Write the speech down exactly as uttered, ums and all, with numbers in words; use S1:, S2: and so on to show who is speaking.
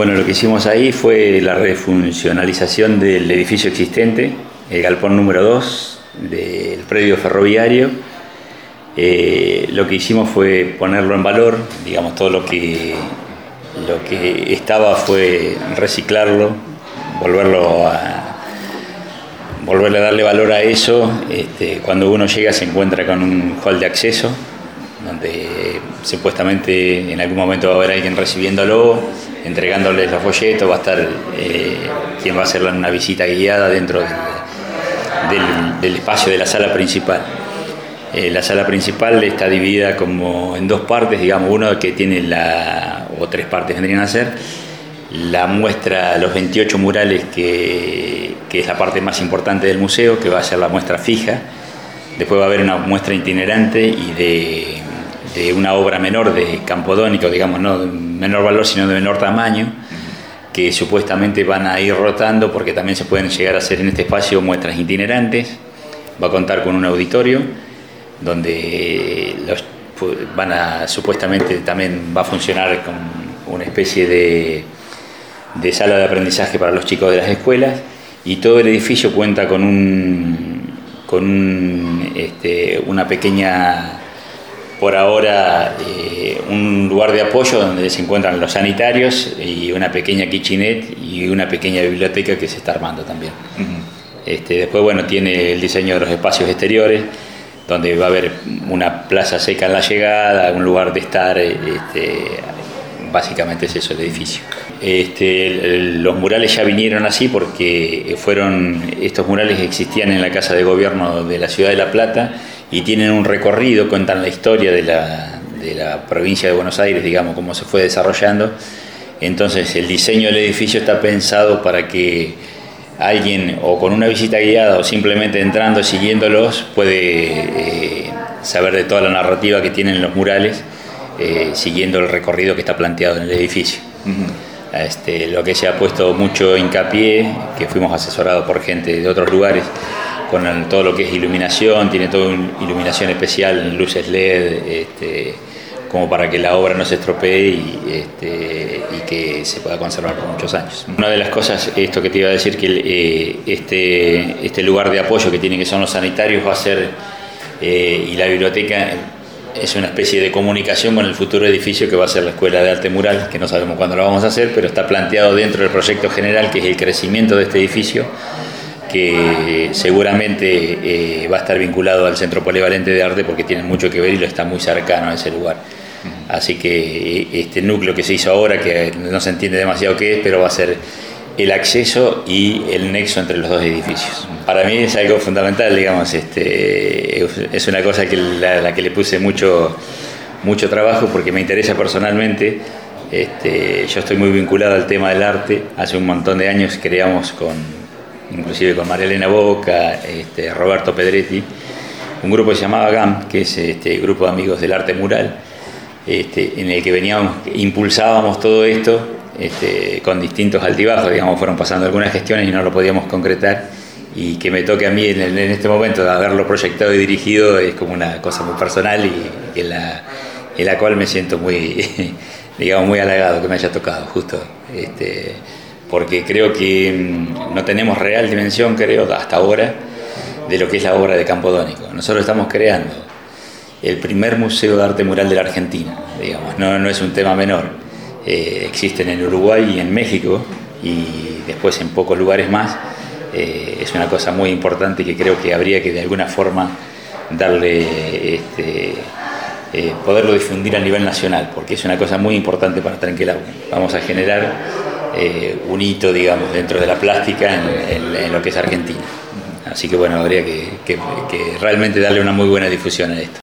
S1: Bueno, lo que hicimos ahí fue la refuncionalización del edificio existente, el galpón número dos del predio ferroviario. Eh, lo que hicimos fue ponerlo en valor, digamos, todo lo que, lo que estaba fue reciclarlo, volverlo a, volverle a darle valor a eso. Este, cuando uno llega se encuentra con un hall de acceso, donde supuestamente en algún momento va a haber alguien recibiéndolo, entregándoles los folletos, va a estar eh, quien va a hacer una visita guiada dentro del, del, del espacio de la sala principal. Eh, la sala principal está dividida como en dos partes, digamos, uno que tiene la, o tres partes vendrían a ser, la muestra, los veintiocho murales que, que es la parte más importante del museo, que va a ser la muestra fija. Después va a haber una muestra itinerante y de, de una obra menor de Campodónico, digamos, no de menor valor sino de menor tamaño, que supuestamente van a ir rotando porque también se pueden llegar a hacer en este espacio muestras itinerantes. Va a contar con un auditorio donde los, van a, supuestamente también va a funcionar con una especie de, de sala de aprendizaje para los chicos de las escuelas, y todo el edificio cuenta con un con un, este, una pequeña, por ahora, eh, un lugar de apoyo donde se encuentran los sanitarios y una pequeña kitchenette y una pequeña biblioteca que se está armando también. Uh-huh. Este, después, bueno, tiene el diseño de los espacios exteriores, donde va a haber una plaza seca en la llegada, un lugar de estar, este, básicamente es eso el edificio. Este, el, los murales ya vinieron así porque fueron, estos murales existían en la Casa de Gobierno de la Ciudad de La Plata y tienen un recorrido, cuentan la historia de la, de la provincia de Buenos Aires, digamos, cómo se fue desarrollando. Entonces el diseño del edificio está pensado para que alguien, o con una visita guiada o simplemente entrando, siguiéndolos, puede eh, saber de toda la narrativa que tienen los murales, eh, siguiendo el recorrido que está planteado en el edificio. Uh-huh. Este, lo que se ha puesto mucho hincapié, que fuimos asesorados por gente de otros lugares, con el, todo lo que es iluminación, tiene toda iluminación especial, luces L E D, este, como para que la obra no se estropee y, este, y que se pueda conservar por muchos años. Una de las cosas, esto que te iba a decir, que eh, este, este lugar de apoyo que tienen, que son los sanitarios, va a ser, eh, y la biblioteca, es una especie de comunicación con el futuro edificio que va a ser la Escuela de Arte Mural, que no sabemos cuándo lo vamos a hacer, pero está planteado dentro del proyecto general, que es el crecimiento de este edificio, que seguramente eh, va a estar vinculado al Centro Polivalente de Arte porque tiene mucho que ver y lo está muy cercano a ese lugar. Así que este núcleo que se hizo ahora, que no se entiende demasiado qué es, pero va a ser el acceso y el nexo entre los dos edificios. Para mí es algo fundamental, digamos, este, es una cosa que la, la que le puse mucho, mucho trabajo porque me interesa personalmente. Este, yo estoy muy vinculado al tema del arte. Hace un montón de años creamos, con, inclusive con María Elena Boca, este, Roberto Pedretti, un grupo que se llamaba G A M, que es este grupo de amigos del arte mural, este, en el que veníamos, impulsábamos todo esto. Este, con distintos altibajos, digamos, fueron pasando algunas gestiones y no lo podíamos concretar, y que me toque a mí en, en este momento de haberlo proyectado y dirigido es como una cosa muy personal y en la, en la cual me siento muy, digamos, muy halagado que me haya tocado, justo, este, porque creo que no tenemos real dimensión, creo, hasta ahora, de lo que es la obra de Campodónico. Nosotros estamos creando el primer museo de arte mural de la Argentina, digamos, no, no es un tema menor. Eh, existen en Uruguay y en México y después en pocos lugares más. Eh, es una cosa muy importante que creo que habría que de alguna forma darle, este, eh, poderlo difundir a nivel nacional, porque es una cosa muy importante para Trenquelauquen. Vamos a generar eh, un hito, digamos, dentro de la plástica en, en, en lo que es Argentina. Así que bueno, habría que, que, que realmente darle una muy buena difusión a esto.